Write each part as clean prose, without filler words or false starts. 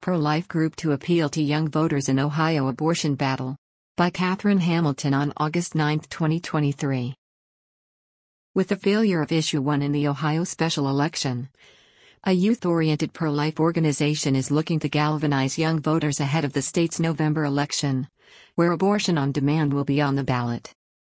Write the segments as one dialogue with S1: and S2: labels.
S1: pro-life group to appeal to young voters in Ohio abortion battle. By Catherine Hamilton on August 9, 2023. With the failure of Issue 1 in the Ohio special election, a youth-oriented pro-life organization is looking to galvanize young voters ahead of the state's November election, where abortion on demand will be on the ballot.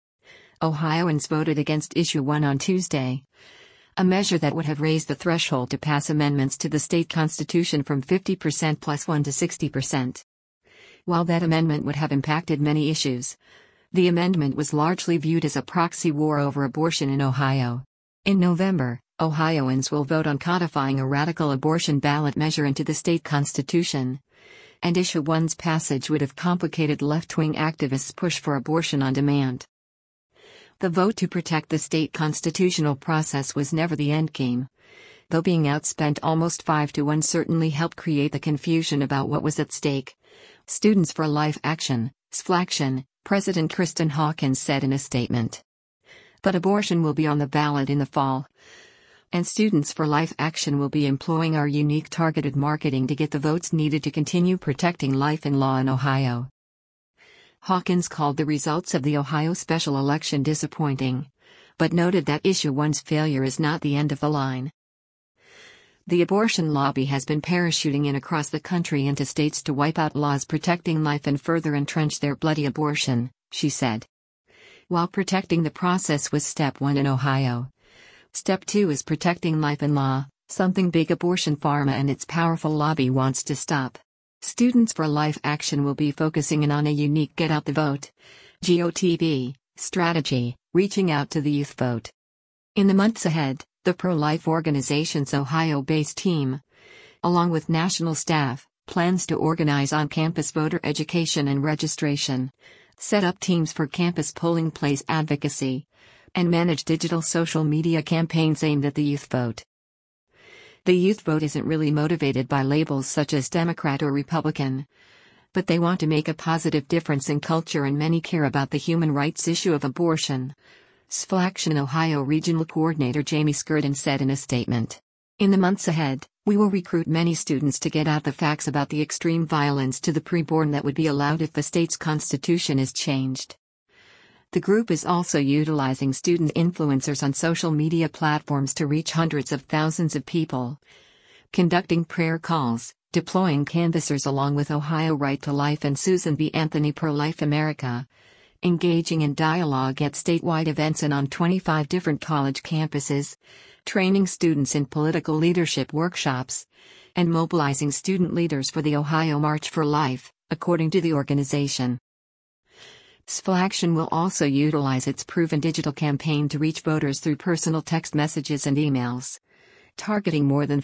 S1: Ohioans voted against Issue 1 on Tuesday, a measure that would have raised the threshold to pass amendments to the state constitution from 50% plus 1 to 60%. While that amendment would have impacted many issues, the amendment was largely viewed as a proxy war over abortion in Ohio. In November, Ohioans will vote on codifying a radical abortion ballot measure into the state constitution, and Issue 1's passage would have complicated left-wing activists' push for abortion on demand. The vote to protect the state constitutional process was never the endgame, though being outspent almost 5-1 certainly helped create the confusion about what was at stake. Students for Life Action, SFLAction, President Kristen Hawkins said in a statement. But abortion will be on the ballot in the fall, and Students for Life Action will be employing our unique targeted marketing to get the votes needed to continue protecting life and law in Ohio. Hawkins called the results of the Ohio special election disappointing, but noted that Issue 1's failure is not the end of the line. The abortion lobby has been parachuting in across the country into states to wipe out laws protecting life and further entrench their bloody abortion, she said. While protecting the process was Step 1 in Ohio, Step 2 is protecting life and law, something big abortion pharma and its powerful lobby wants to stop. Students for Life Action will be focusing in on a unique Get Out the Vote (GOTV) strategy, reaching out to the youth vote. In the months ahead, the pro-life organization's Ohio-based team, along with national staff, plans to organize on-campus voter education and registration, set up teams for campus polling place advocacy, and manage digital social media campaigns aimed at the youth vote. The youth vote isn't really motivated by labels such as Democrat or Republican, but they want to make a positive difference in culture, and many care about the human rights issue of abortion. SFLAction Ohio Regional Coordinator Jamie Skirden said in a statement. In the months ahead, we will recruit many students to get out the facts about the extreme violence to the preborn that would be allowed if the state's constitution is changed. The group is also utilizing student influencers on social media platforms to reach hundreds of thousands of people, conducting prayer calls, deploying canvassers along with Ohio Right to Life and Susan B. Anthony Pro-Life America, engaging in dialogue at statewide events and on 25 different college campuses, training students in political leadership workshops, and mobilizing student leaders for the Ohio March for Life, according to the organization. SFLAction will also utilize its proven digital campaign to reach voters through personal text messages and emails, targeting more than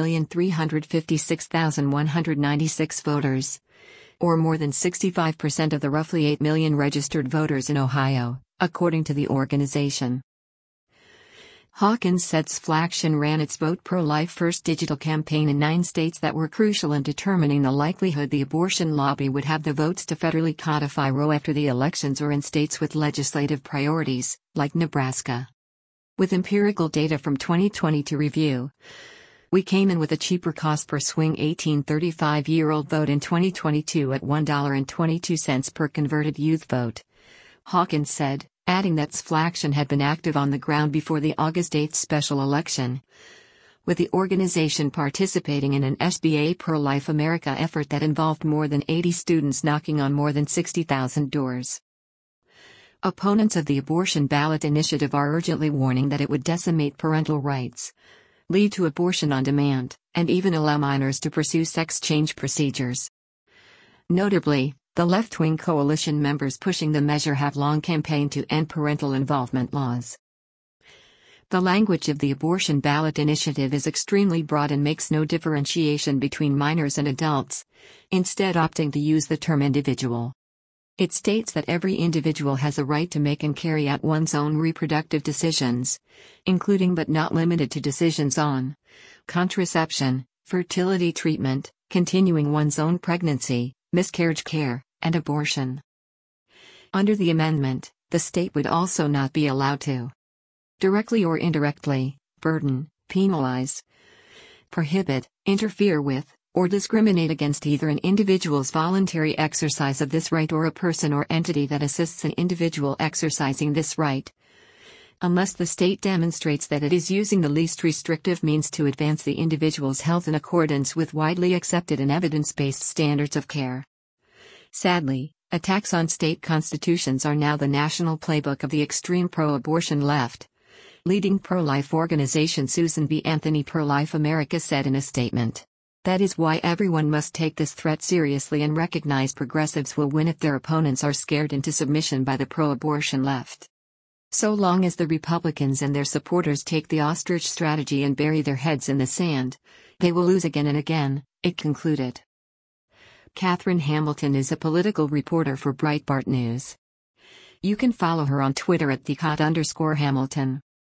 S1: 5,356,196 voters, or more than 65% of the roughly 8 million registered voters in Ohio, according to the organization. Hawkins said SFLAction ran its Vote Pro-Life First digital campaign in 9 states that were crucial in determining the likelihood the abortion lobby would have the votes to federally codify Roe after the elections, or in states with legislative priorities, like Nebraska. With empirical data from 2020 to review, we came in with a cheaper cost per swing 18-35-year-old vote in 2022 at $1.22 per converted youth vote, Hawkins said, adding that SFLAction had been active on the ground before the August 8 special election, with the organization participating in an SBA Pro-Life America effort that involved more than 80 students knocking on more than 60,000 doors. Opponents of the abortion ballot initiative are urgently warning that it would decimate parental rights, lead to abortion on demand, and even allow minors to pursue sex change procedures. Notably, the left-wing coalition members pushing the measure have long campaigned to end parental involvement laws. The language of the abortion ballot initiative is extremely broad and makes no differentiation between minors and adults, instead opting to use the term individual. It states that every individual has a right to make and carry out one's own reproductive decisions, including but not limited to decisions on contraception, fertility treatment, continuing one's own pregnancy, miscarriage care, and abortion. Under the amendment, the state would also not be allowed to directly or indirectly burden, penalize, prohibit, interfere with, or discriminate against either an individual's voluntary exercise of this right or a person or entity that assists an individual exercising this right, unless the state demonstrates that it is using the least restrictive means to advance the individual's health in accordance with widely accepted and evidence-based standards of care. Sadly, attacks on state constitutions are now the national playbook of the extreme pro-abortion left. Leading pro-life organization Susan B. Anthony Pro-Life America said in a statement. That is why everyone must take this threat seriously and recognize progressives will win if their opponents are scared into submission by the pro-abortion left. So long as the Republicans and their supporters take the ostrich strategy and bury their heads in the sand, they will lose again and again, it concluded. Catherine Hamilton is a political reporter for Breitbart News. You can follow her on Twitter at @thecot_Hamilton.